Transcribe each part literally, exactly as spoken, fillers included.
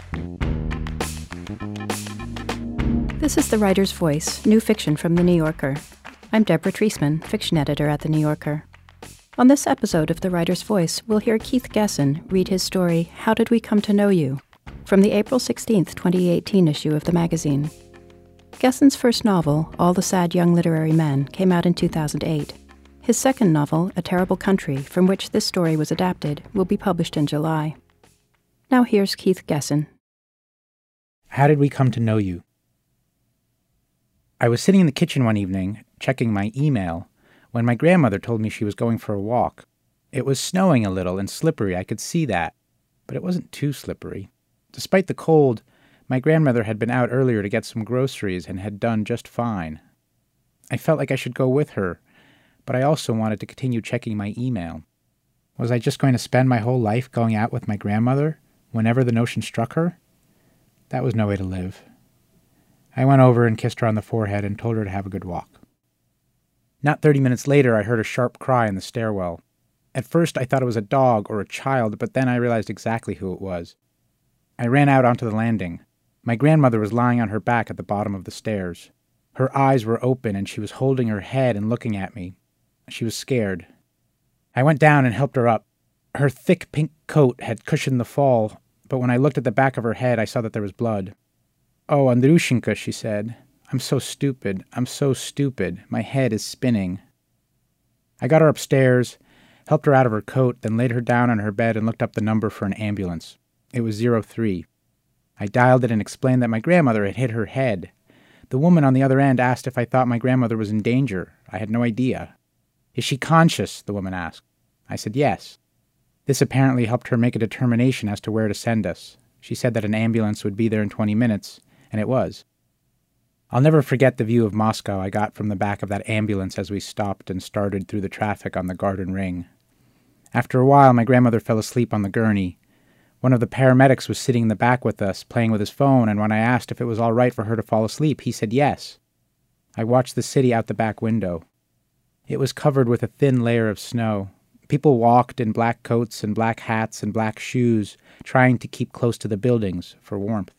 This is The Writer's Voice, new fiction from The New Yorker. I'm Deborah Treisman, fiction editor at The New Yorker. On this episode of The Writer's Voice, we'll hear Keith Gesson read his story, How Did We Come to Know You?, from the April sixteenth, twenty eighteen issue of the magazine. Gesson's first novel, All the Sad Young Literary Men, came out in two thousand eight. His second novel, A Terrible Country, from which this story was adapted, will be published in July. Now here's Keith Gesson. How did we come to know you? I was sitting in the kitchen one evening, checking my email, when my grandmother told me she was going for a walk. It was snowing a little and slippery, I could see that, but it wasn't too slippery. Despite the cold, my grandmother had been out earlier to get some groceries and had done just fine. I felt like I should go with her, but I also wanted to continue checking my email. Was I just going to spend my whole life going out with my grandmother, whenever the notion struck her? That was no way to live. I went over and kissed her on the forehead and told her to have a good walk. Not thirty minutes later, I heard a sharp cry in the stairwell. At first, I thought it was a dog or a child, but then I realized exactly who it was. I ran out onto the landing. My grandmother was lying on her back at the bottom of the stairs. Her eyes were open, and she was holding her head and looking at me. She was scared. I went down and helped her up. Her thick pink coat had cushioned the fall, but when I looked at the back of her head, I saw that there was blood. "Oh, Andrushenka," she said. "I'm so stupid. I'm so stupid. My head is spinning." I got her upstairs, helped her out of her coat, then laid her down on her bed and looked up the number for an ambulance. It was zero three. I dialed it and explained that my grandmother had hit her head. The woman on the other end asked if I thought my grandmother was in danger. I had no idea. "Is she conscious?" the woman asked. I said yes. This apparently helped her make a determination as to where to send us. She said that an ambulance would be there in twenty minutes, and it was. I'll never forget the view of Moscow I got from the back of that ambulance as we stopped and started through the traffic on the Garden Ring. After a while, my grandmother fell asleep on the gurney. One of the paramedics was sitting in the back with us, playing with his phone, and when I asked if it was all right for her to fall asleep, he said yes. I watched the city out the back window. It was covered with a thin layer of snow. People walked in black coats and black hats and black shoes, trying to keep close to the buildings for warmth.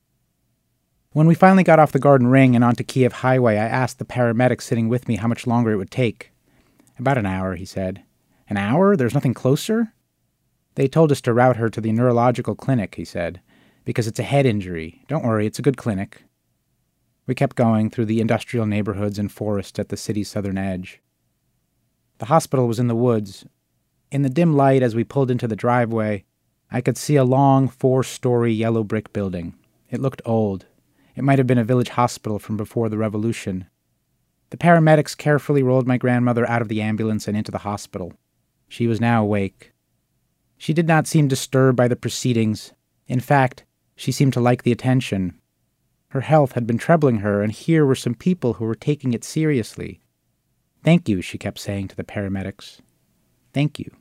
When we finally got off the Garden Ring and onto Kiev Highway, I asked the paramedic sitting with me how much longer it would take. "About an hour," he said. "An hour? There's nothing closer?" "They told us to route her to the neurological clinic," he said, "because it's a head injury. Don't worry, it's a good clinic." We kept going through the industrial neighborhoods and forests at the city's southern edge. The hospital was in the woods. In the dim light as we pulled into the driveway, I could see a long, four-story yellow brick building. It looked old. It might have been a village hospital from before the revolution. The paramedics carefully rolled my grandmother out of the ambulance and into the hospital. She was now awake. She did not seem disturbed by the proceedings. In fact, she seemed to like the attention. Her health had been troubling her, and here were some people who were taking it seriously. "Thank you," she kept saying to the paramedics. "Thank you."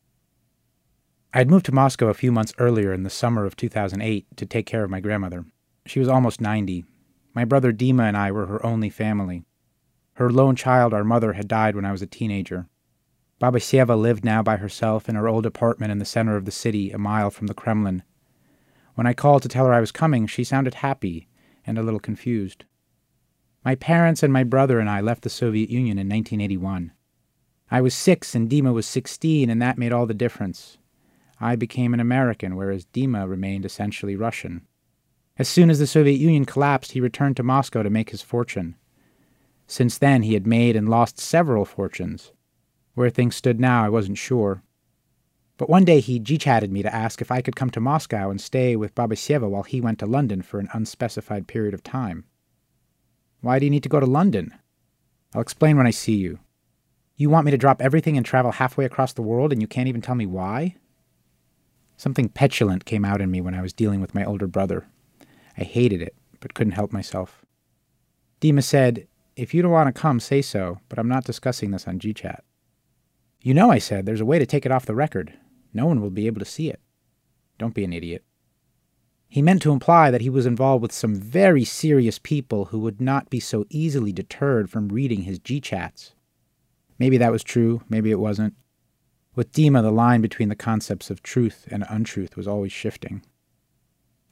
I had moved to Moscow a few months earlier in the summer of two thousand eight to take care of my grandmother. She was almost ninety. My brother Dima and I were her only family. Her lone child, our mother, had died when I was a teenager. Baba Seva lived now by herself in her old apartment in the center of the city, a mile from the Kremlin. When I called to tell her I was coming, she sounded happy and a little confused. My parents and my brother and I left the Soviet Union in nineteen eighty-one. I was six and Dima was sixteen, and that made all the difference. I became an American, whereas Dima remained essentially Russian. As soon as the Soviet Union collapsed, he returned to Moscow to make his fortune. Since then, he had made and lost several fortunes. Where things stood now, I wasn't sure. But one day he G-chatted me to ask if I could come to Moscow and stay with Baba Seva while he went to London for an unspecified period of time. "Why do you need to go to London?" "I'll explain when I see you." "You want me to drop everything and travel halfway across the world, and you can't even tell me why?" Something petulant came out in me when I was dealing with my older brother. I hated it, but couldn't help myself. Dima said, "If you don't want to come, say so, but I'm not discussing this on G-Chat." "You know," I said, "there's a way to take it off the record. No one will be able to see it." "Don't be an idiot." He meant to imply that he was involved with some very serious people who would not be so easily deterred from reading his G-Chats. Maybe that was true, maybe it wasn't. With Dima, the line between the concepts of truth and untruth was always shifting.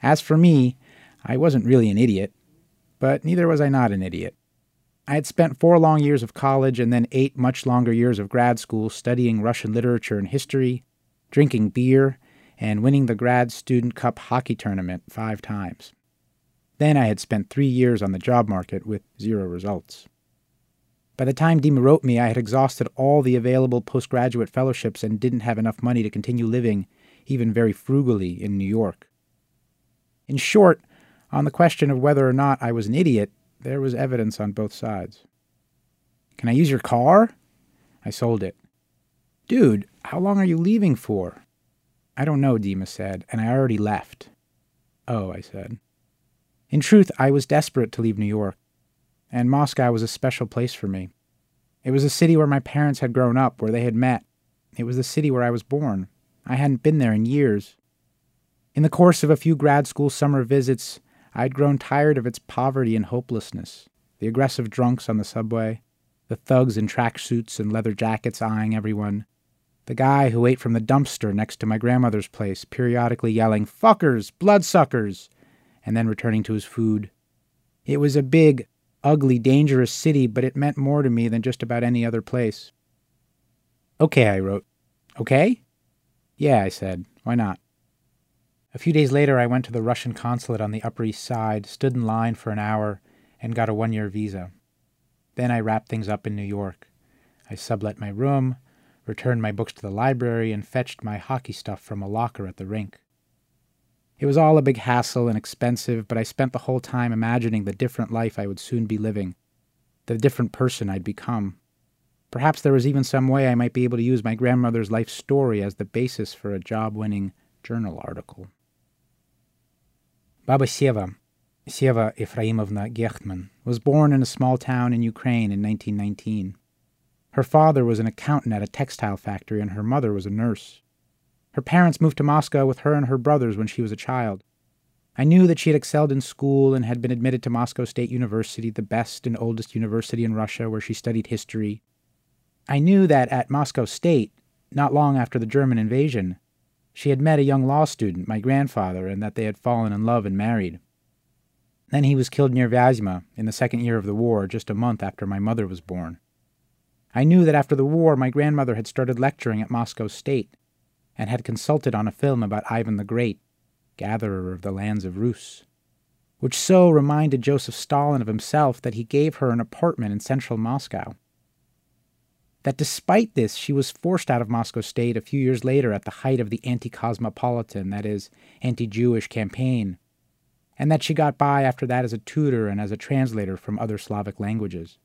As for me, I wasn't really an idiot, but neither was I not an idiot. I had spent four long years of college and then eight much longer years of grad school studying Russian literature and history, drinking beer, and winning the grad student cup hockey tournament five times. Then I had spent three years on the job market with zero results. By the time Dima wrote me, I had exhausted all the available postgraduate fellowships and didn't have enough money to continue living, even very frugally, in New York. In short, on the question of whether or not I was an idiot, there was evidence on both sides. "Can I use your car?" I sold it. "Dude, how long are you leaving for?" "I don't know," Dima said, "and I already left." "Oh," I said. In truth, I was desperate to leave New York, and Moscow was a special place for me. It was a city where my parents had grown up, where they had met. It was the city where I was born. I hadn't been there in years. In the course of a few grad school summer visits, I'd grown tired of its poverty and hopelessness, the aggressive drunks on the subway, the thugs in tracksuits and leather jackets eyeing everyone, the guy who ate from the dumpster next to my grandmother's place, periodically yelling, "Fuckers! Bloodsuckers!" and then returning to his food. It was a big, ugly, dangerous city, but it meant more to me than just about any other place. "Okay," I wrote. "Okay?" "Yeah," I said. "Why not?" A few days later, I went to the Russian consulate on the Upper East Side, stood in line for an hour, and got a one-year visa. Then I wrapped things up in New York. I sublet my room, returned my books to the library, and fetched my hockey stuff from a locker at the rink. It was all a big hassle and expensive, but I spent the whole time imagining the different life I would soon be living, the different person I'd become. Perhaps there was even some way I might be able to use my grandmother's life story as the basis for a job-winning journal article. Baba Seva, Seva Efraimovna Gechtman, was born in a small town in Ukraine in nineteen nineteen. Her father was an accountant at a textile factory, and her mother was a nurse. Her parents moved to Moscow with her and her brothers when she was a child. I knew that she had excelled in school and had been admitted to Moscow State University, the best and oldest university in Russia, where she studied history. I knew that at Moscow State, not long after the German invasion, she had met a young law student, my grandfather, and that they had fallen in love and married. Then he was killed near Vyazma in the second year of the war, just a month after my mother was born. I knew that after the war, my grandmother had started lecturing at Moscow State and had consulted on a film about Ivan the Great, gatherer of the lands of Rus, which so reminded Joseph Stalin of himself that he gave her an apartment in central Moscow. That despite this, she was forced out of Moscow State a few years later at the height of the anti-cosmopolitan, that is, anti-Jewish campaign, and that she got by after that as a tutor and as a translator from other Slavic languages.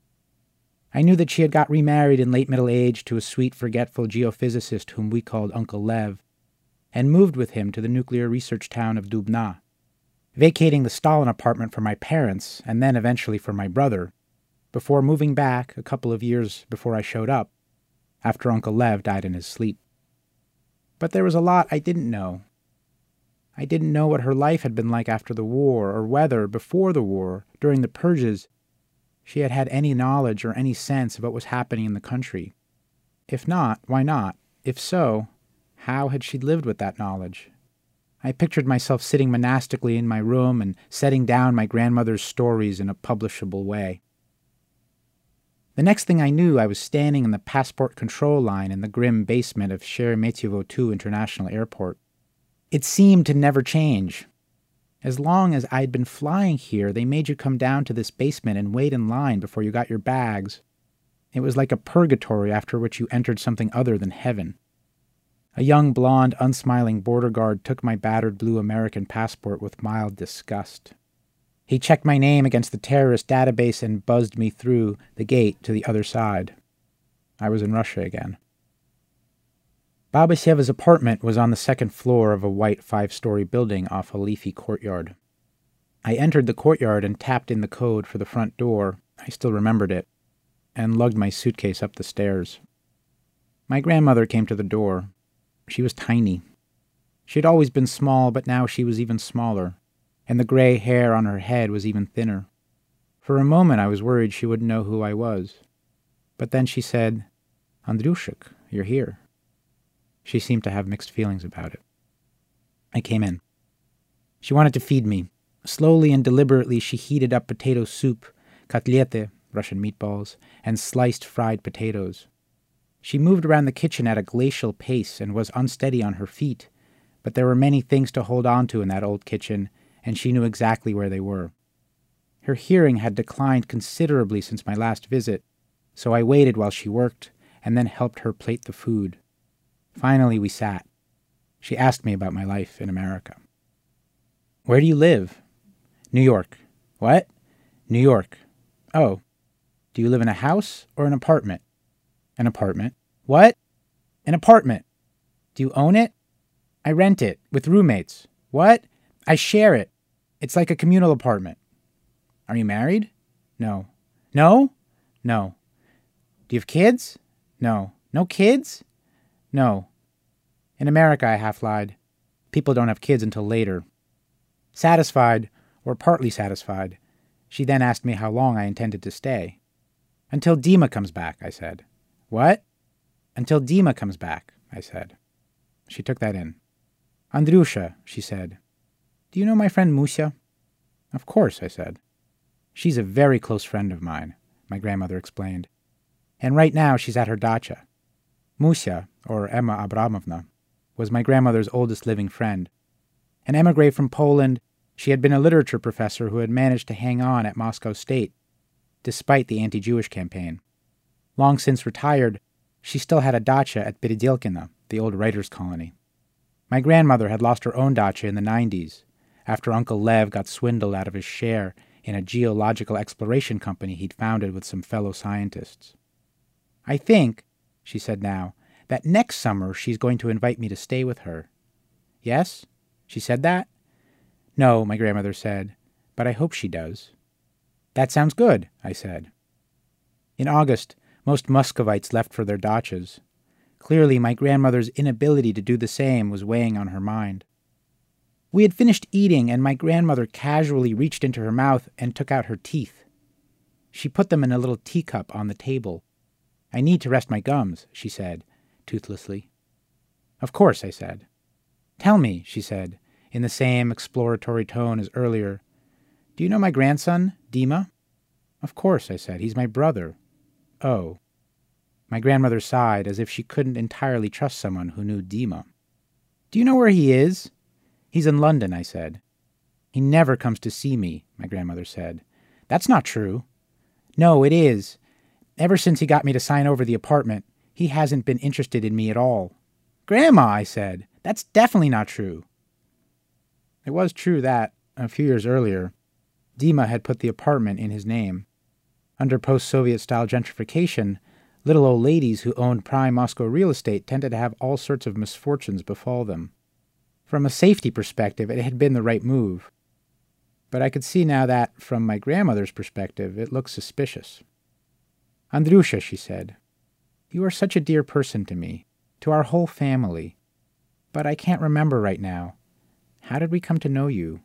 I knew that she had got remarried in late middle age to a sweet, forgetful geophysicist whom we called Uncle Lev, and moved with him to the nuclear research town of Dubna, vacating the Stalin apartment for my parents and then eventually for my brother, before moving back a couple of years before I showed up, after Uncle Lev died in his sleep. But there was a lot I didn't know. I didn't know what her life had been like after the war, or whether, before the war, during the purges, she had had any knowledge or any sense of what was happening in the country. If not, why not? If so, how had she lived with that knowledge? I pictured myself sitting monastically in my room and setting down my grandmother's stories in a publishable way. The next thing I knew, I was standing in the passport control line in the grim basement of Sheremetyevo two International Airport. It seemed to never change. As long as I'd been flying here, they made you come down to this basement and wait in line before you got your bags. It was like a purgatory after which you entered something other than heaven. A young, blonde, unsmiling border guard took my battered blue American passport with mild disgust. He checked my name against the terrorist database and buzzed me through the gate to the other side. I was in Russia again. Baba Seva's apartment was on the second floor of a white five-story building off a leafy courtyard. I entered the courtyard and tapped in the code for the front door, I still remembered it, and lugged my suitcase up the stairs. My grandmother came to the door. She was tiny. She had always been small, but now she was even smaller, and the gray hair on her head was even thinner. For a moment I was worried she wouldn't know who I was. But then she said, "Andrushik, you're here." She seemed to have mixed feelings about it. I came in. She wanted to feed me. Slowly and deliberately, she heated up potato soup, kotlety, Russian meatballs, and sliced fried potatoes. She moved around the kitchen at a glacial pace and was unsteady on her feet, but there were many things to hold on to in that old kitchen, and she knew exactly where they were. Her hearing had declined considerably since my last visit, so I waited while she worked, and then helped her plate the food. Finally, we sat. She asked me about my life in America. "Where do you live?" "New York." "What?" "New York." "Oh. Do you live in a house or an apartment?" "An apartment." "What?" "An apartment." "Do you own it?" "I rent it, with roommates." "What?" "I share it. It's like a communal apartment." "Are you married?" "No." "No?" "No." "Do you have kids?" "No." "No kids?" "No." In America, I half lied. People don't have kids until later. Satisfied, or partly satisfied, she then asked me how long I intended to stay. "Until Dima comes back," I said. "What?" "Until Dima comes back," I said. She took that in. "Andryusha," she said. "Do you know my friend Musia?" "Of course," I said. "She's a very close friend of mine," my grandmother explained. "And right now she's at her dacha." Musia, or Emma Abramovna, was my grandmother's oldest living friend. An emigre from Poland, she had been a literature professor who had managed to hang on at Moscow State, despite the anti-Jewish campaign. Long since retired, she still had a dacha at Beredelkino, the old writers' colony. My grandmother had lost her own dacha in the nineties, after Uncle Lev got swindled out of his share in a geological exploration company he'd founded with some fellow scientists. "I think," she said now, "that next summer she's going to invite me to stay with her." "Yes? She said that?" "No," my grandmother said, "but I hope she does." "That sounds good," I said. In August, most Muscovites left for their dachas. Clearly, my grandmother's inability to do the same was weighing on her mind. We had finished eating, and my grandmother casually reached into her mouth and took out her teeth. She put them in a little teacup on the table. "I need to rest my gums," she said, toothlessly. "Of course," I said. "Tell me," she said, in the same exploratory tone as earlier, "do you know my grandson, Dima?" "Of course," I said. "He's my brother." "Oh." My grandmother sighed, as if she couldn't entirely trust someone who knew Dima. "Do you know where he is?" "He's in London," I said. "He never comes to see me," my grandmother said. "That's not true." "No, it is. Ever since he got me to sign over the apartment, he hasn't been interested in me at all." "Grandma," I said, "that's definitely not true." It was true that, a few years earlier, Dima had put the apartment in his name. Under post-Soviet-style gentrification, little old ladies who owned prime Moscow real estate tended to have all sorts of misfortunes befall them. From a safety perspective, it had been the right move. But I could see now that, from my grandmother's perspective, it looked suspicious. "Andryusha," she said, "you are such a dear person to me, to our whole family. But I can't remember right now. How did we come to know you?"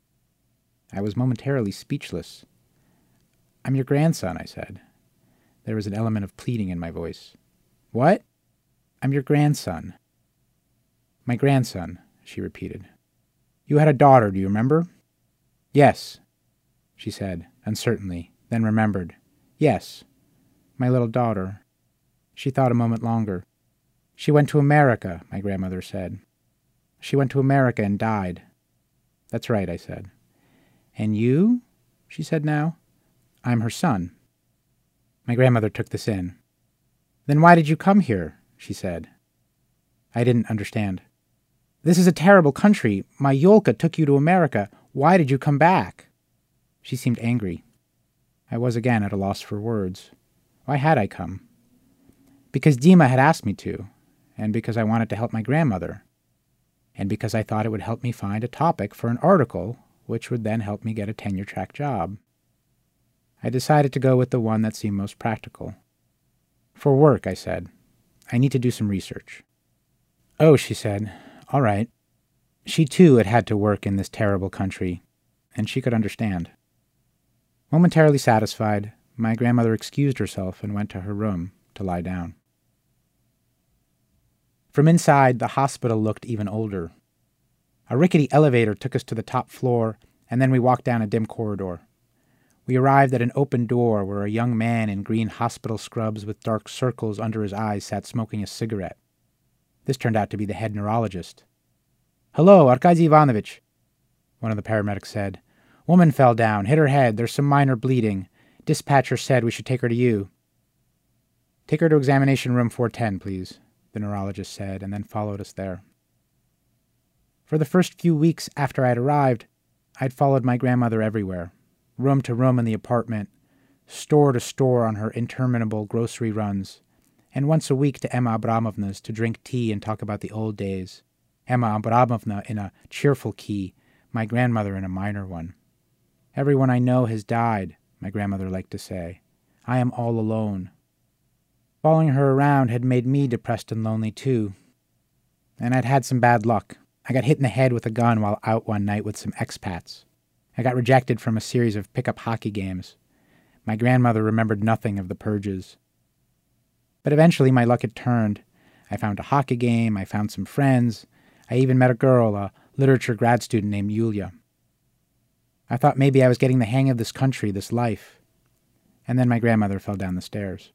I was momentarily speechless. "I'm your grandson," I said. There was an element of pleading in my voice. "What?" "I'm your grandson." "My grandson," she repeated. "You had a daughter, do you remember?" "Yes," she said, uncertainly, then remembered. "Yes, my little daughter." She thought a moment longer. "She went to America," my grandmother said. "She went to America and died." "That's right," I said. "And you?" she said now. "I'm her son." My grandmother took this in. "Then why did you come here?" she said. I didn't understand. "This is a terrible country. My Yolka took you to America. Why did you come back?" She seemed angry. I was again at a loss for words. Why had I come? Because Dima had asked me to, and because I wanted to help my grandmother, and because I thought it would help me find a topic for an article, which would then help me get a tenure-track job. I decided to go with the one that seemed most practical. "For work," I said. "I need to do some research." "Oh," she said. "All right." She too had had to work in this terrible country, and she could understand. Momentarily satisfied, my grandmother excused herself and went to her room to lie down. From inside, the hospital looked even older. A rickety elevator took us to the top floor, and then we walked down a dim corridor. We arrived at an open door where a young man in green hospital scrubs with dark circles under his eyes sat smoking a cigarette. This turned out to be the head neurologist. "Hello, Arkady Ivanovich," one of the paramedics said. "Woman fell down, hit her head, there's some minor bleeding. Dispatcher said we should take her to you." "Take her to examination room four ten, please," the neurologist said, and then followed us there. For the first few weeks after I'd arrived, I'd followed my grandmother everywhere, room to room in the apartment, store to store on her interminable grocery runs, and once a week to Emma Abramovna's to drink tea and talk about the old days. Emma Abramovna in a cheerful key, my grandmother in a minor one. "Everyone I know has died," my grandmother liked to say. "I am all alone." Following her around had made me depressed and lonely too. And I'd had some bad luck. I got hit in the head with a gun while out one night with some expats. I got rejected from a series of pickup hockey games. My grandmother remembered nothing of the purges. But eventually my luck had turned. I found a hockey game, I found some friends, I even met a girl, a literature grad student named Yulia. I thought maybe I was getting the hang of this country, this life. And then my grandmother fell down the stairs.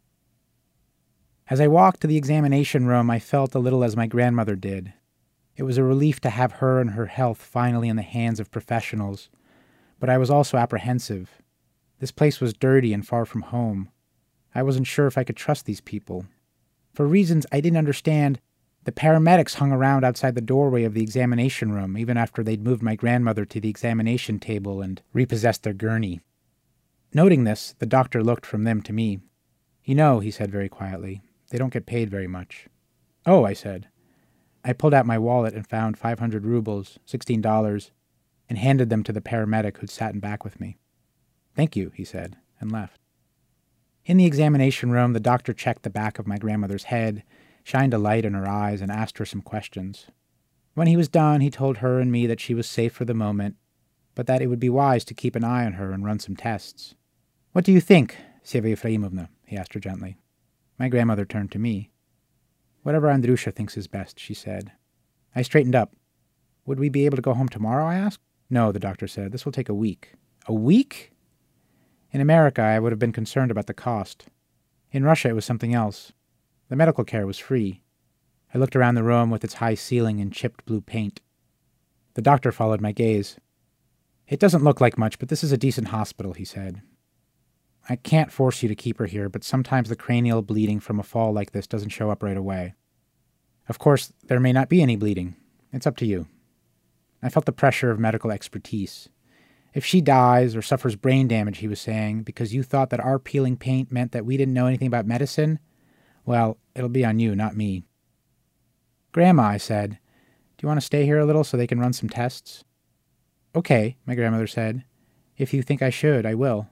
As I walked to the examination room, I felt a little as my grandmother did. It was a relief to have her and her health finally in the hands of professionals, but I was also apprehensive. This place was dirty and far from home. I wasn't sure if I could trust these people. For reasons I didn't understand, the paramedics hung around outside the doorway of the examination room, even after they'd moved my grandmother to the examination table and repossessed their gurney. Noting this, the doctor looked from them to me. "You know," he said very quietly, "they don't get paid very much." "Oh," I said. I pulled out my wallet and found five hundred rubles, sixteen dollars, and handed them to the paramedic who'd sat in back with me. "Thank you," he said, and left. In the examination room, the doctor checked the back of my grandmother's head, shined a light in her eyes, and asked her some questions. When he was done, he told her and me that she was safe for the moment, but that it would be wise to keep an eye on her and run some tests. "What do you think, Seva Efraimovna?" he asked her gently. My grandmother turned to me. "Whatever Andrusha thinks is best," she said. I straightened up. "Would we be able to go home tomorrow?" I asked. "No," the doctor said. "This will take a week." "A week?" In America, I would have been concerned about the cost. In Russia, it was something else. The medical care was free. I looked around the room with its high ceiling and chipped blue paint. The doctor followed my gaze. "It doesn't look like much, but this is a decent hospital," he said. "I can't force you to keep her here, but sometimes the cranial bleeding from a fall like this doesn't show up right away. Of course, there may not be any bleeding. It's up to you." I felt the pressure of medical expertise. "If she dies or suffers brain damage," he was saying, "because you thought that our peeling paint meant that we didn't know anything about medicine, well, it'll be on you, not me." "Grandma," I said, "do you want to stay here a little so they can run some tests?" "Okay," my grandmother said. "If you think I should, I will."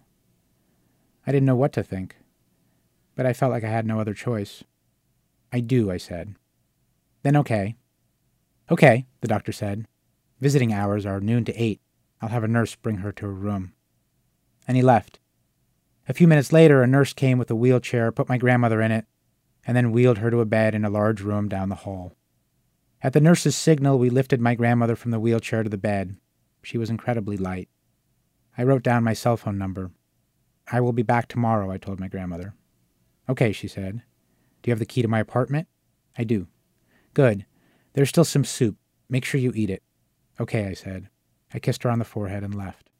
I didn't know what to think, but I felt like I had no other choice. "I do," I said. "Then okay." "Okay," the doctor said. "Visiting hours are noon to eight. I'll have a nurse bring her to her room." And he left. A few minutes later, a nurse came with a wheelchair, put my grandmother in it, and then wheeled her to a bed in a large room down the hall. At the nurse's signal, we lifted my grandmother from the wheelchair to the bed. She was incredibly light. I wrote down my cell phone number. "I will be back tomorrow," I told my grandmother. "Okay," she said. "Do you have the key to my apartment?" "I do." "Good. There's still some soup. Make sure you eat it." "Okay," I said. I kissed her on the forehead and left.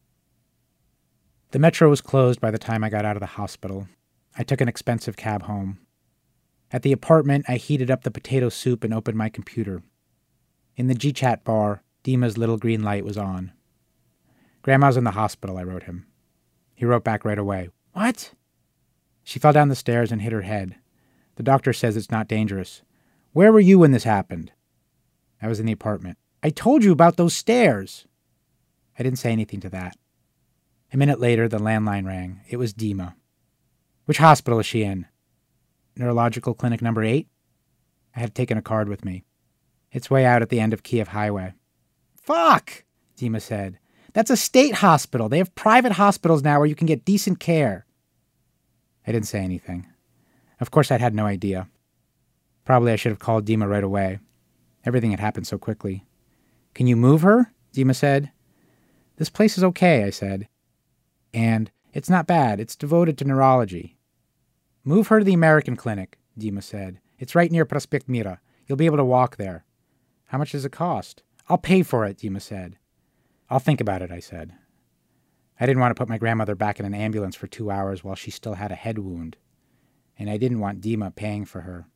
The metro was closed by the time I got out of the hospital. I took an expensive cab home. At the apartment, I heated up the potato soup and opened my computer. In the G chat bar, Dima's little green light was on. "Grandma's in the hospital," I wrote him. He wrote back right away. "What?" "She fell down the stairs and hit her head. The doctor says it's not dangerous." "Where were you when this happened?" "I was in the apartment." "I told you about those stairs." I didn't say anything to that. A minute later, the landline rang. It was Dima. "Which hospital is she in?" "Neurological clinic number eight." I had taken a card with me. "It's way out at the end of Kiev Highway." "Fuck," Dima said. "That's a state hospital. They have private hospitals now where you can get decent care." I didn't say anything. Of course, I'd had no idea. Probably I should have called Dima right away. Everything had happened so quickly. Can you move her? Dima said. This place is okay, I said. And it's not bad. It's devoted to neurology. Move her to the American clinic, Dima said. It's right near Prospect Mira. You'll be able to walk there. How much does it cost? I'll pay for it, Dima said. I'll think about it, I said. I didn't want to put my grandmother back in an ambulance for two hours while she still had a head wound. And I didn't want Dima paying for her.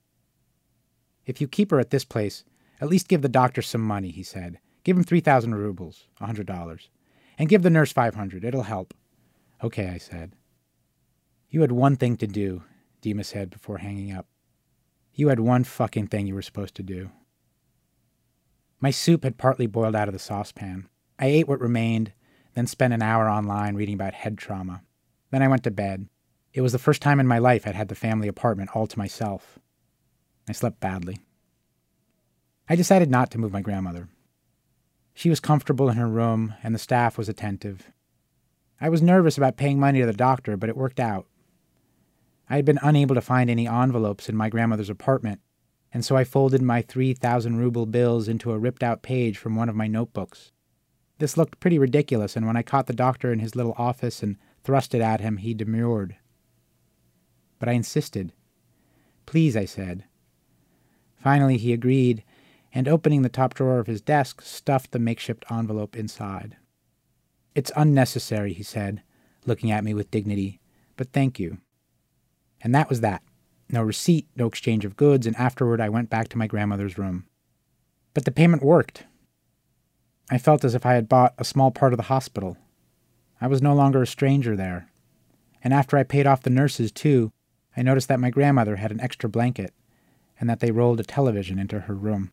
If you keep her at this place, at least give the doctor some money, he said. Give him three thousand rubles, one hundred dollars. And give the nurse five hundred. It'll help. Okay, I said. You had one thing to do, Dima said before hanging up. You had one fucking thing you were supposed to do. My soup had partly boiled out of the saucepan. I ate what remained, then spent an hour online reading about head trauma. Then I went to bed. It was the first time in my life I'd had the family apartment all to myself. I slept badly. I decided not to move my grandmother. She was comfortable in her room, and the staff was attentive. I was nervous about paying money to the doctor, but it worked out. I had been unable to find any envelopes in my grandmother's apartment, and so I folded my three thousand ruble bills into a ripped-out page from one of my notebooks. This looked pretty ridiculous, and when I caught the doctor in his little office and thrust it at him, he demurred. But I insisted. Please, I said. Finally, he agreed, and opening the top drawer of his desk, stuffed the makeshift envelope inside. It's unnecessary, he said, looking at me with dignity, but thank you. And that was that. No receipt, no exchange of goods, and afterward I went back to my grandmother's room. But the payment worked. I felt as if I had bought a small part of the hospital. I was no longer a stranger there. And after I paid off the nurses, too, I noticed that my grandmother had an extra blanket, and that they rolled a television into her room.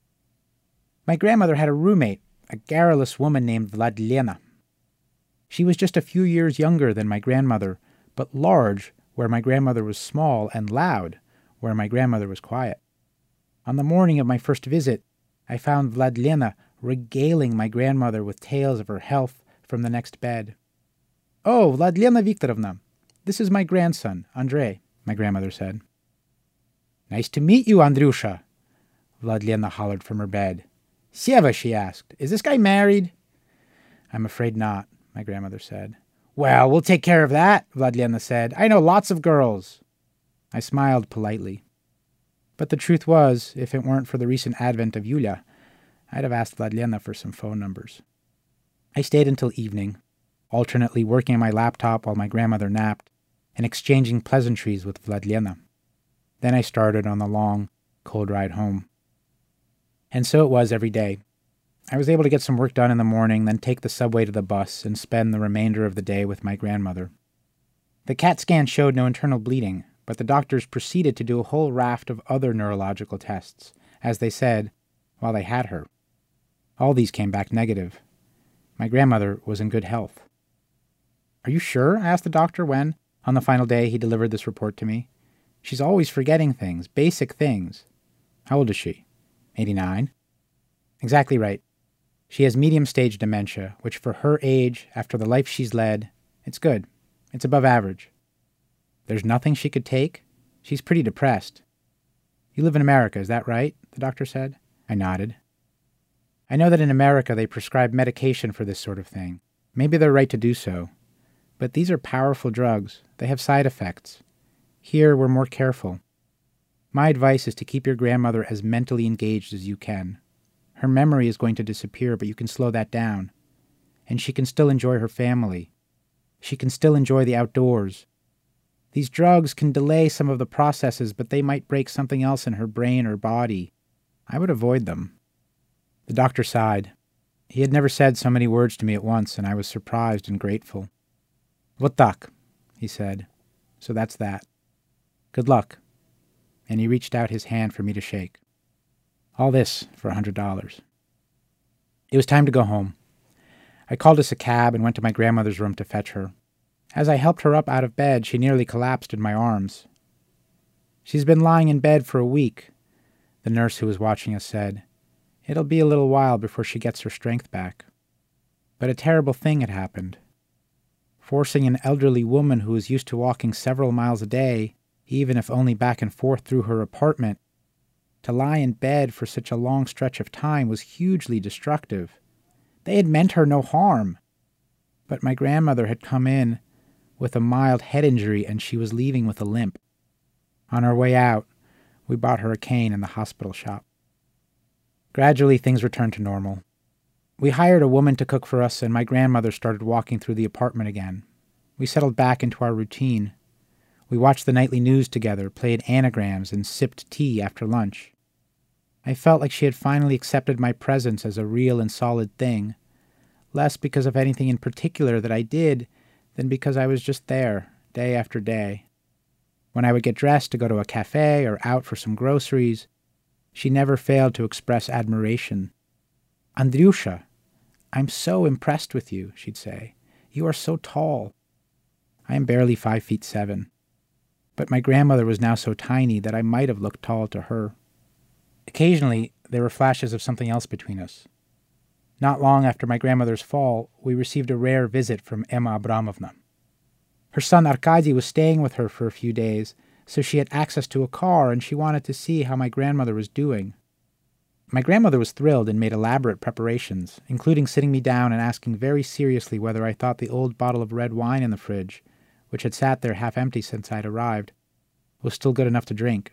My grandmother had a roommate, a garrulous woman named Vladlena. She was just a few years younger than my grandmother, but large where my grandmother was small, and loud where my grandmother was quiet. On the morning of my first visit, I found Vladlena regaling my grandmother with tales of her health from the next bed. "Oh, Vladlena Viktorovna, this is my grandson, Andrei," my grandmother said. "Nice to meet you, Andrusha," Vladlena hollered from her bed. "Seva," she asked, "is this guy married?" "I'm afraid not," my grandmother said. "Well, we'll take care of that," Vladlena said. "I know lots of girls." I smiled politely. But the truth was, if it weren't for the recent advent of Yulia, I'd have asked Vladlena for some phone numbers. I stayed until evening, alternately working on my laptop while my grandmother napped, and exchanging pleasantries with Vladlena. Then I started on the long, cold ride home. And so it was every day. I was able to get some work done in the morning, then take the subway to the bus and spend the remainder of the day with my grandmother. The CAT scan showed no internal bleeding, but the doctors proceeded to do a whole raft of other neurological tests, as they said, while they had her. All these came back negative. My grandmother was in good health. "Are you sure?" I asked the doctor when, on the final day, he delivered this report to me. "She's always forgetting things, basic things." "How old is she?" eighty-nine. "Exactly right. She has medium-stage dementia, which for her age, after the life she's led, it's good. It's above average." "There's nothing she could take? She's pretty depressed." "You live in America, is that right?" the doctor said. I nodded. "I know that in America they prescribe medication for this sort of thing. Maybe they're right to do so. But these are powerful drugs. They have side effects. Here we're more careful. My advice is to keep your grandmother as mentally engaged as you can. Her memory is going to disappear, but you can slow that down. And she can still enjoy her family. She can still enjoy the outdoors. These drugs can delay some of the processes, but they might break something else in her brain or body. I would avoid them." The doctor sighed. He had never said so many words to me at once, and I was surprised and grateful. "Вот так," he said. "So that's that. Good luck." And he reached out his hand for me to shake. All this for a hundred dollars. It was time to go home. I called us a cab and went to my grandmother's room to fetch her. As I helped her up out of bed, she nearly collapsed in my arms. "She's been lying in bed for a week," the nurse who was watching us said. "It'll be a little while before she gets her strength back." But a terrible thing had happened. Forcing an elderly woman who was used to walking several miles a day, even if only back and forth through her apartment, To lie in bed for such a long stretch of time was hugely destructive. They had meant her no harm. But my grandmother had come in with a mild head injury and she was leaving with a limp. On our way out, we bought her a cane in the hospital shop. Gradually, things returned to normal. We hired a woman to cook for us and my grandmother started walking through the apartment again. We settled back into our routine. We watched the nightly news together, played anagrams, and sipped tea after lunch. I felt like she had finally accepted my presence as a real and solid thing, less because of anything in particular that I did than because I was just there, day after day. When I would get dressed to go to a cafe or out for some groceries, she never failed to express admiration. "Andryusha, I'm so impressed with you," she'd say. "You are so tall." I am barely five feet seven. But my grandmother was now so tiny that I might have looked tall to her. Occasionally, there were flashes of something else between us. Not long after my grandmother's fall, we received a rare visit from Emma Abramovna. Her son Arkady was staying with her for a few days, so she had access to a car and she wanted to see how my grandmother was doing. My grandmother was thrilled and made elaborate preparations, including sitting me down and asking very seriously whether I thought the old bottle of red wine in the fridge, which had sat there half empty since I'd arrived, was still good enough to drink.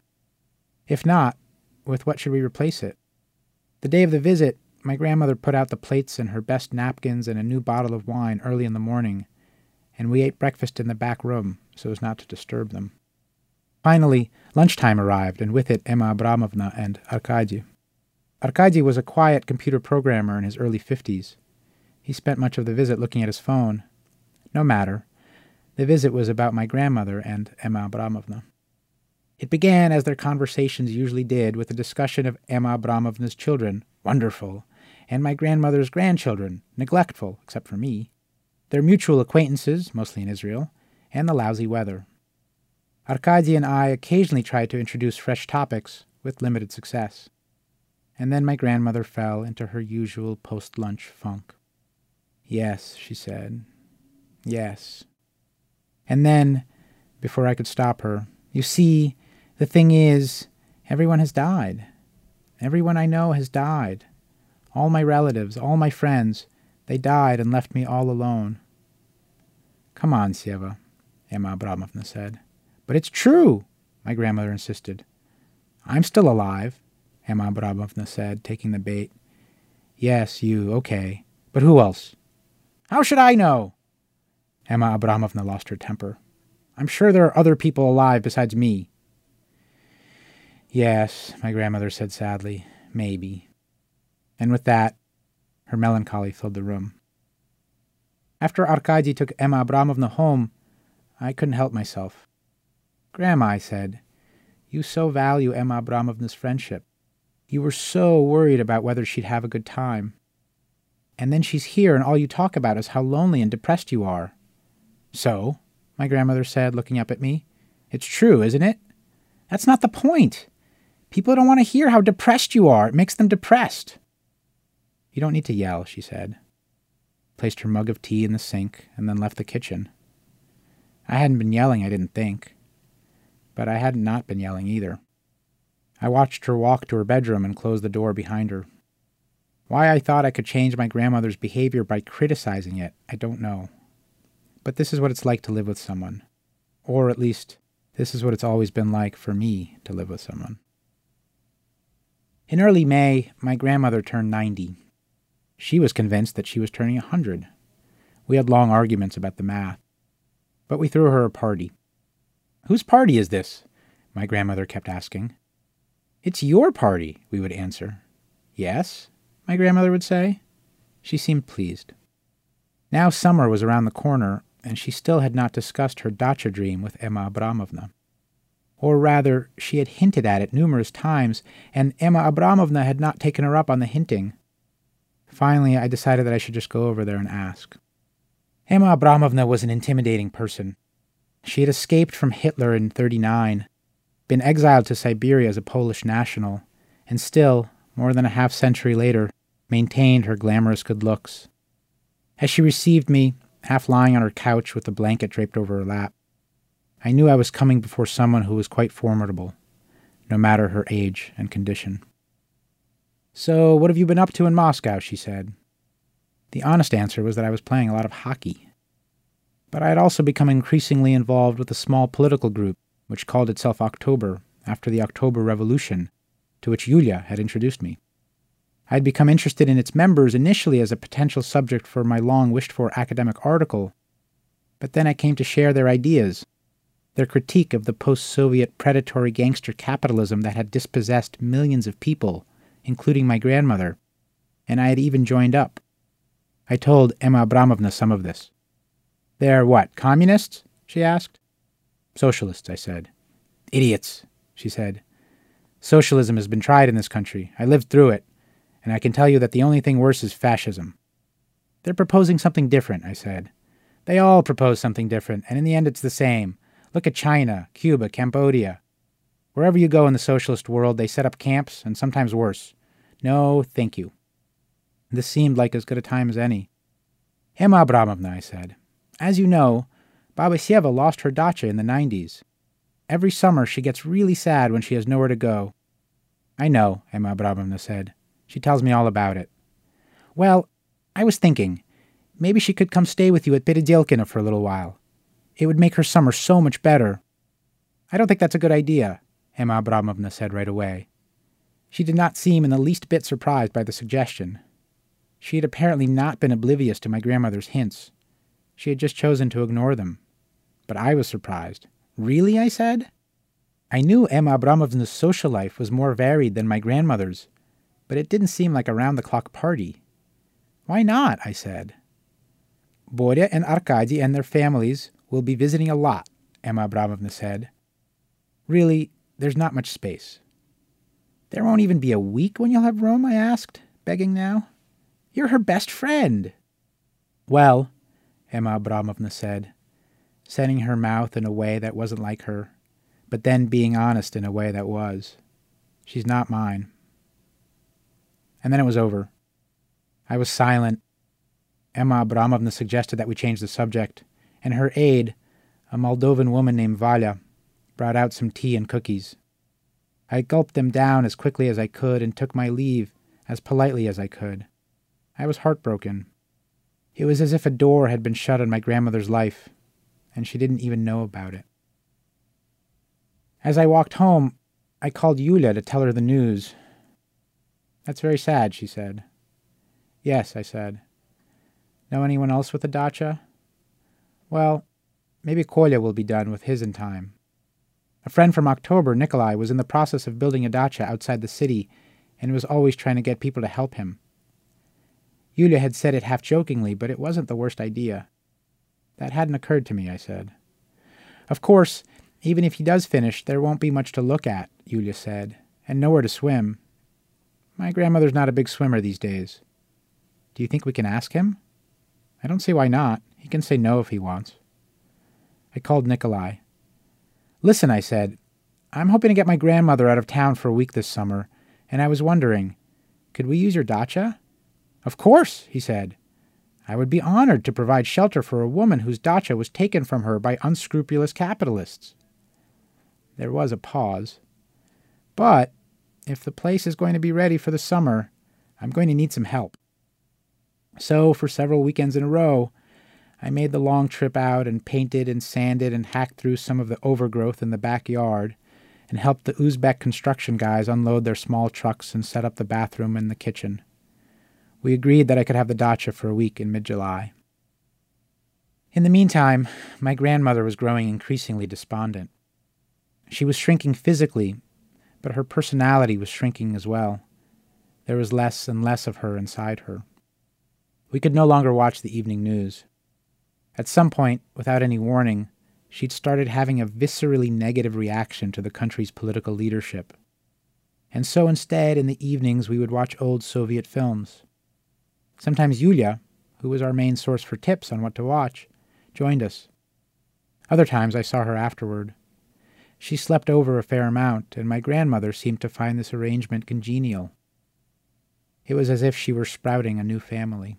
If not, with what should we replace it? The day of the visit, my grandmother put out the plates and her best napkins and a new bottle of wine early in the morning, and we ate breakfast in the back room so as not to disturb them. Finally, lunchtime arrived, and with it Emma Abramovna and Arkady. Arkady was a quiet computer programmer in his early fifties. He spent much of the visit looking at his phone. No matter. The visit was about my grandmother and Emma Abramovna. It began, as their conversations usually did, with a discussion of Emma Abramovna's children, wonderful, and my grandmother's grandchildren, neglectful, except for me, their mutual acquaintances, mostly in Israel, and the lousy weather. Arkady and I occasionally tried to introduce fresh topics, with limited success. And then my grandmother fell into her usual post-lunch funk. "Yes," she said. "Yes." And then, before I could stop her, "You see, the thing is, everyone has died. Everyone I know has died. All my relatives, all my friends, they died and left me all alone." "Come on, Sieva," Emma Abramovna said. "But it's true," my grandmother insisted. "I'm still alive," Emma Abramovna said, taking the bait. "Yes, you, okay. But who else?" "How should I know?" Emma Abramovna lost her temper. "I'm sure there are other people alive besides me." "Yes," my grandmother said sadly, "maybe." And with that, her melancholy filled the room. After Arkady took Emma Abramovna home, I couldn't help myself. "Grandma," I said, "you so value Emma Abramovna's friendship. You were so worried about whether she'd have a good time. And then she's here and all you talk about is how lonely and depressed you are." "So?" my grandmother said, looking up at me. "It's true, isn't it? That's not the point. People don't want to hear how depressed you are. It makes them depressed." "You don't need to yell," she said. Placed her mug of tea in the sink and then left the kitchen. I hadn't been yelling, I didn't think. But I had not been yelling either. I watched her walk to her bedroom and close the door behind her. Why I thought I could change my grandmother's behavior by criticizing it, I don't know. But this is what it's like to live with someone. Or at least, this is what it's always been like for me to live with someone. In early May, my grandmother turned ninety. She was convinced that she was turning a hundred. We had long arguments about the math. But we threw her a party. "Whose party is this?" my grandmother kept asking. "It's your party," we would answer. "Yes?" my grandmother would say. She seemed pleased. Now summer was around the corner, and she still had not discussed her dacha dream with Emma Abramovna. Or rather, she had hinted at it numerous times, and Emma Abramovna had not taken her up on the hinting. Finally, I decided that I should just go over there and ask. Emma Abramovna was an intimidating person. She had escaped from Hitler in thirty-nine, been exiled to Siberia as a Polish national, and still, more than a half century later, maintained her glamorous good looks. As she received me, half lying on her couch with a blanket draped over her lap, I knew I was coming before someone who was quite formidable, no matter her age and condition. "So, what have you been up to in Moscow?" she said. The honest answer was that I was playing a lot of hockey. But I had also become increasingly involved with a small political group which called itself October after the October Revolution, to which Yulia had introduced me. I had become interested in its members initially as a potential subject for my long-wished-for academic article, but then I came to share their ideas, their critique of the post-Soviet predatory gangster capitalism that had dispossessed millions of people, including my grandmother, and I had even joined up. I told Emma Abramovna some of this. "They're what, communists?" she asked. "Socialists," I said. "Idiots," she said. "Socialism has been tried in this country. I lived through it, and I can tell you that the only thing worse is fascism." "They're proposing something different," I said. "They all propose something different, and in the end it's the same. Look at China, Cuba, Cambodia. Wherever you go in the socialist world, they set up camps, and sometimes worse. No, thank you." This seemed like as good a time as any. "Emma Abramovna," I said, "as you know, Babasyeva lost her dacha in the nineties. Every summer she gets really sad when she has nowhere to go." "I know," Emma Abramovna said. "She tells me all about it." "Well, I was thinking, maybe she could come stay with you at Peredelkino for a little while. It would make her summer so much better." "I don't think that's a good idea," Emma Abramovna said right away. She did not seem in the least bit surprised by the suggestion. She had apparently not been oblivious to my grandmother's hints. She had just chosen to ignore them. But I was surprised. "Really?" I said. I knew Emma Abramovna's social life was more varied than my grandmother's, but it didn't seem like a round-the-clock party. "Why not?" I said. "Borya and Arkady and their families will be visiting a lot," Emma Abramovna said. "Really, there's not much space." "There won't even be a week when you'll have Rome?" I asked, begging now. "You're her best friend." "Well," Emma Abramovna said, setting her mouth in a way that wasn't like her, but then being honest in a way that was. "She's not mine." And then it was over. I was silent. Emma Abramovna suggested that we change the subject, and her aide, a Moldovan woman named Valya, brought out some tea and cookies. I gulped them down as quickly as I could and took my leave as politely as I could. I was heartbroken. It was as if a door had been shut on my grandmother's life, and she didn't even know about it. As I walked home, I called Yulia to tell her the news. "That's very sad," she said. "Yes," I said. "Know anyone else with a dacha?" "Well, maybe Kolya will be done with his in time. A friend from October, Nikolai, was in the process of building a dacha outside the city and was always trying to get people to help him." Yulia had said it half-jokingly, but it wasn't the worst idea. "That hadn't occurred to me," I said. "Of course, even if he does finish, there won't be much to look at," Yulia said, "and nowhere to swim. My grandmother's not a big swimmer these days. Do you think we can ask him?" "I don't see why not. He can say no if he wants." I called Nikolai. "Listen," I said, "I'm hoping to get my grandmother out of town for a week this summer, and I was wondering, could we use your dacha?" "Of course," he said. "I would be honored to provide shelter for a woman whose dacha was taken from her by unscrupulous capitalists." There was a pause. "But if the place is going to be ready for the summer, I'm going to need some help." So, for several weekends in a row, I made the long trip out and painted and sanded and hacked through some of the overgrowth in the backyard and helped the Uzbek construction guys unload their small trucks and set up the bathroom and the kitchen. We agreed that I could have the dacha for a week in mid-July. In the meantime, my grandmother was growing increasingly despondent. She was shrinking physically, but her personality was shrinking as well. There was less and less of her inside her. We could no longer watch the evening news. At some point, without any warning, she'd started having a viscerally negative reaction to the country's political leadership. And so instead, in the evenings, we would watch old Soviet films. Sometimes Yulia, who was our main source for tips on what to watch, joined us. Other times I saw her afterward. She slept over a fair amount, and my grandmother seemed to find this arrangement congenial. It was as if she were sprouting a new family.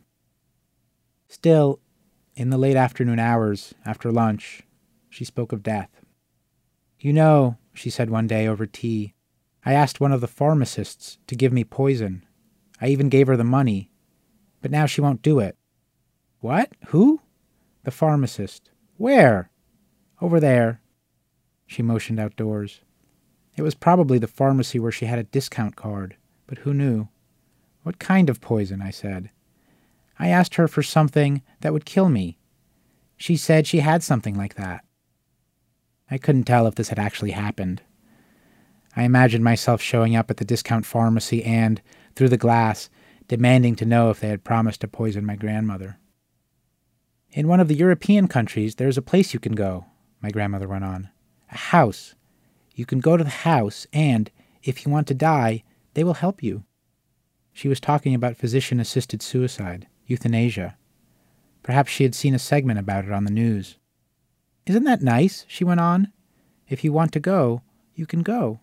Still, in the late afternoon hours, after lunch, she spoke of death. "You know," she said one day over tea, I asked one of the pharmacists to give me poison. I even gave her the money, but now she won't do it." "What? Who?" "The pharmacist." "Where?" "Over there." She motioned outdoors. It was probably the pharmacy where she had a discount card, but who knew? "What kind of poison?" I said. "I asked her for something that would kill me. She said she had something like that." I couldn't tell if this had actually happened. I imagined myself showing up at the discount pharmacy and, through the glass, demanding to know if they had promised to poison my grandmother. "In one of the European countries, there is a place you can go," my grandmother went on. "A house. You can go to the house, and, if you want to die, they will help you." She was talking about physician-assisted suicide, euthanasia. Perhaps she had seen a segment about it on the news. "Isn't that nice?" she went on. "If you want to go, you can go."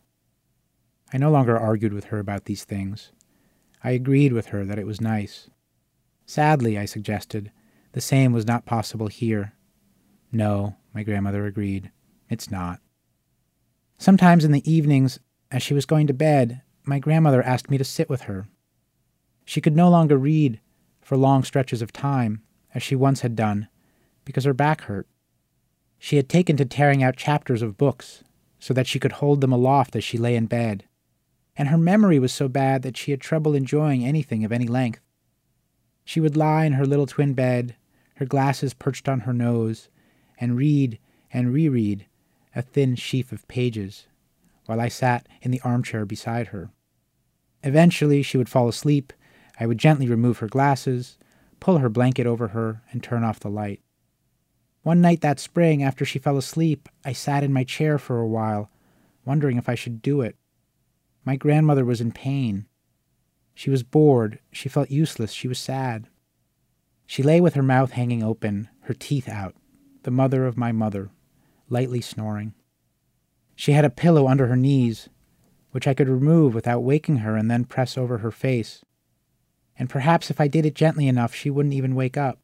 I no longer argued with her about these things. I agreed with her that it was nice. Sadly, I suggested, the same was not possible here. "No," my grandmother agreed, "it's not." Sometimes in the evenings, as she was going to bed, my grandmother asked me to sit with her. She could no longer read for long stretches of time, as she once had done, because her back hurt. She had taken to tearing out chapters of books, so that she could hold them aloft as she lay in bed, and her memory was so bad that she had trouble enjoying anything of any length. She would lie in her little twin bed, her glasses perched on her nose, and read and reread a thin sheaf of pages, while I sat in the armchair beside her. Eventually she would fall asleep. I would gently remove her glasses, pull her blanket over her, and turn off the light. One night that spring, after she fell asleep, I sat in my chair for a while, wondering if I should do it. My grandmother was in pain. She was bored, she felt useless, she was sad. She lay with her mouth hanging open, her teeth out, the mother of my mother, lightly snoring. She had a pillow under her knees, which I could remove without waking her and then press over her face. And perhaps if I did it gently enough, she wouldn't even wake up.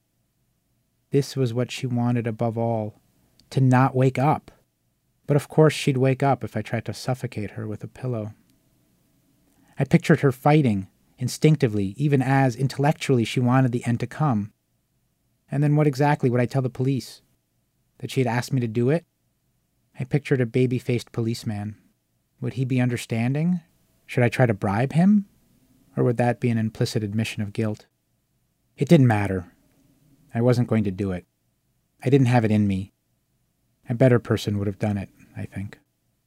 This was what she wanted above all, to not wake up. But of course she'd wake up if I tried to suffocate her with a pillow. I pictured her fighting, instinctively, even as, intellectually, she wanted the end to come. And then what exactly would I tell the police? That she had asked me to do it? I pictured a baby-faced policeman. Would he be understanding? Should I try to bribe him? Or would that be an implicit admission of guilt? It didn't matter. I wasn't going to do it. I didn't have it in me. A better person would have done it, I think.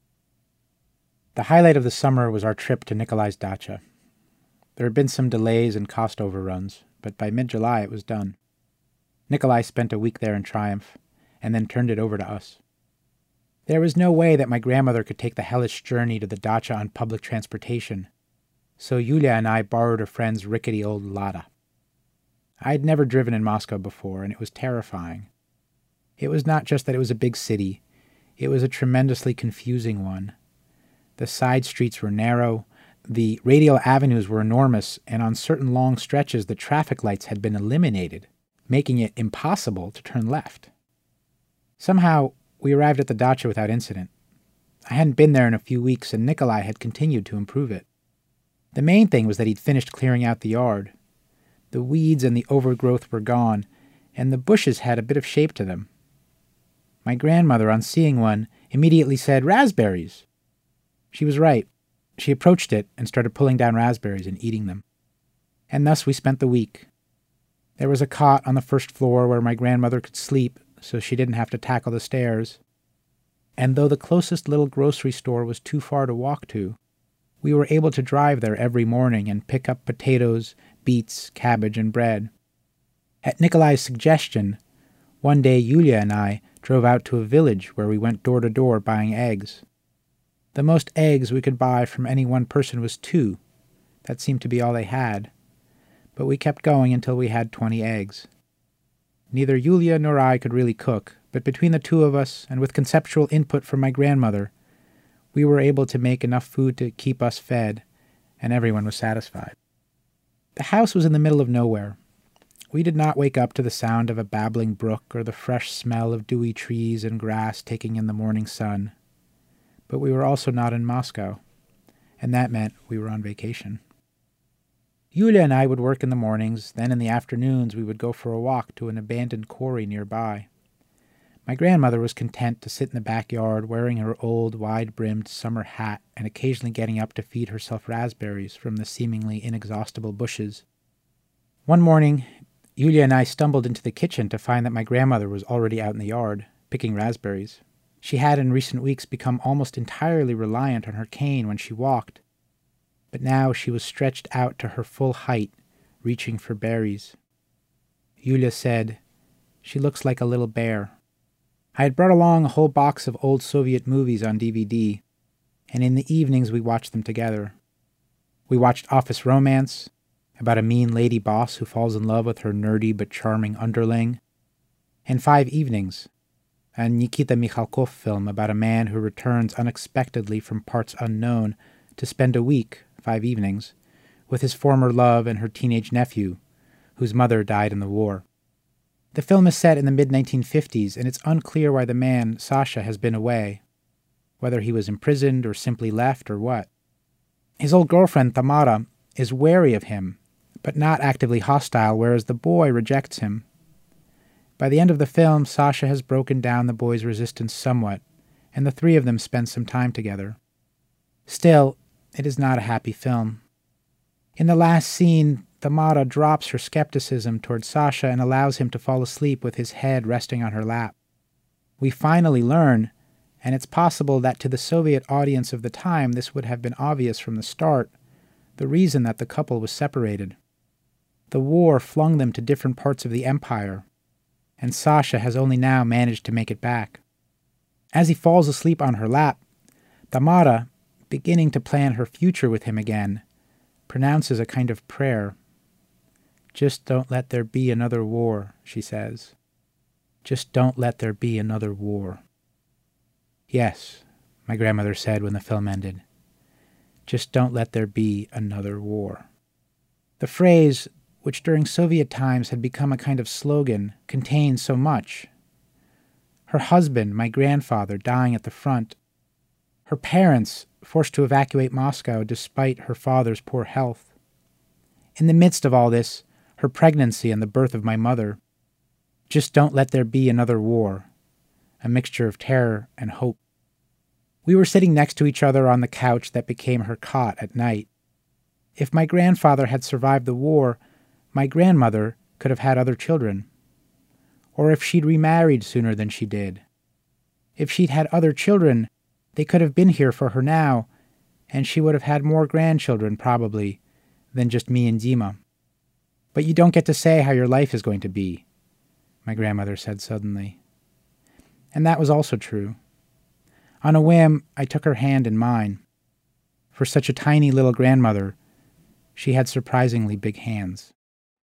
The highlight of the summer was our trip to Nikolai's dacha. There had been some delays and cost overruns, but by mid-July it was done. Nikolai spent a week there in triumph, and then turned it over to us. There was no way that my grandmother could take the hellish journey to the dacha on public transportation, so Yulia and I borrowed a friend's rickety old Lada. I had never driven in Moscow before, and it was terrifying. It was not just that it was a big city, it was a tremendously confusing one. The side streets were narrow, the radial avenues were enormous, and on certain long stretches the traffic lights had been eliminated, making it impossible to turn left. Somehow, we arrived at the dacha without incident. I hadn't been there in a few weeks, and Nikolai had continued to improve it. The main thing was that he'd finished clearing out the yard. The weeds and the overgrowth were gone, and the bushes had a bit of shape to them. My grandmother, on seeing one, immediately said, "Raspberries!" She was right. She approached it and started pulling down raspberries and eating them. And thus we spent the week. There was a cot on the first floor where my grandmother could sleep, so she didn't have to tackle the stairs. And though the closest little grocery store was too far to walk to, we were able to drive there every morning and pick up potatoes, beets, cabbage, and bread. At Nikolai's suggestion, one day Yulia and I drove out to a village where we went door to door buying eggs. The most eggs we could buy from any one person was two. That seemed to be all they had. But we kept going until we had twenty eggs. Neither Yulia nor I could really cook, but between the two of us, and with conceptual input from my grandmother, we were able to make enough food to keep us fed, and everyone was satisfied. The house was in the middle of nowhere. We did not wake up to the sound of a babbling brook or the fresh smell of dewy trees and grass taking in the morning sun. But we were also not in Moscow, and that meant we were on vacation. Yulia and I would work in the mornings, then in the afternoons we would go for a walk to an abandoned quarry nearby. My grandmother was content to sit in the backyard wearing her old, wide-brimmed summer hat and occasionally getting up to feed herself raspberries from the seemingly inexhaustible bushes. One morning, Yulia and I stumbled into the kitchen to find that my grandmother was already out in the yard, picking raspberries. She had in recent weeks become almost entirely reliant on her cane when she walked, but now she was stretched out to her full height, reaching for berries. Yulia said, "She looks like a little bear." I had brought along a whole box of old Soviet movies on D V D, and in the evenings we watched them together. We watched Office Romance, about a mean lady boss who falls in love with her nerdy but charming underling, and Five Evenings, a Nikita Mikhalkov film about a man who returns unexpectedly from parts unknown to spend a week, five evenings, with his former love and her teenage nephew, whose mother died in the war. The film is set in the mid nineteen fifties, and it's unclear why the man, Sasha, has been away, whether he was imprisoned or simply left or what. His old girlfriend, Tamara, is wary of him, but not actively hostile, whereas the boy rejects him. By the end of the film, Sasha has broken down the boy's resistance somewhat, and the three of them spend some time together. Still, it is not a happy film. In the last scene, Tamara drops her skepticism toward Sasha and allows him to fall asleep with his head resting on her lap. We finally learn, and it's possible that to the Soviet audience of the time this would have been obvious from the start, the reason that the couple was separated. The war flung them to different parts of the empire, and Sasha has only now managed to make it back. As he falls asleep on her lap, Tamara, beginning to plan her future with him again, pronounces a kind of prayer. "Just don't let there be another war," she says. "Just don't let there be another war." "Yes," my grandmother said when the film ended. "Just don't let there be another war." The phrase, which during Soviet times had become a kind of slogan, contains so much. Her husband, my grandfather, dying at the front. Her parents, forced to evacuate Moscow despite her father's poor health. In the midst of all this, her pregnancy and the birth of my mother. Just don't let there be another war. A mixture of terror and hope. We were sitting next to each other on the couch that became her cot at night. If my grandfather had survived the war, my grandmother could have had other children. Or if she'd remarried sooner than she did. If she'd had other children, they could have been here for her now, and she would have had more grandchildren, probably, than just me and Dima. "But you don't get to say how your life is going to be," my grandmother said suddenly. And that was also true. On a whim, I took her hand in mine. For such a tiny little grandmother, she had surprisingly big hands.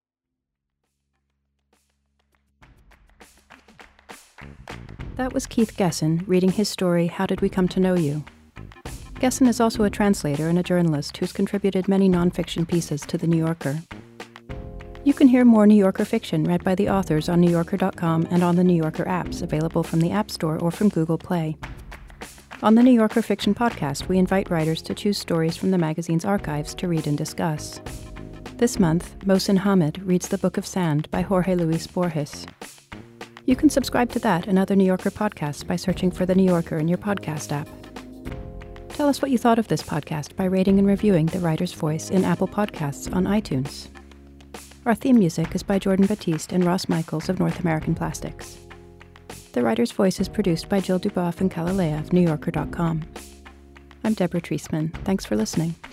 That was Keith Gesson reading his story, How Did We Come to Know You? Gesson is also a translator and a journalist who's contributed many nonfiction pieces to The New Yorker. You can hear more New Yorker fiction read by the authors on New Yorker dot com and on the New Yorker apps, available from the App Store or from Google Play. On the New Yorker Fiction Podcast, we invite writers to choose stories from the magazine's archives to read and discuss. This month, Mohsin Hamid reads The Book of Sand by Jorge Luis Borges. You can subscribe to that and other New Yorker podcasts by searching for The New Yorker in your podcast app. Tell us what you thought of this podcast by rating and reviewing The Writer's Voice in Apple Podcasts on iTunes. Our theme music is by Jordan Batiste and Ross Michaels of North American Plastics. The Writer's Voice is produced by Jill Duboff and Kalalea of New Yorker dot com. I'm Deborah Treisman. Thanks for listening.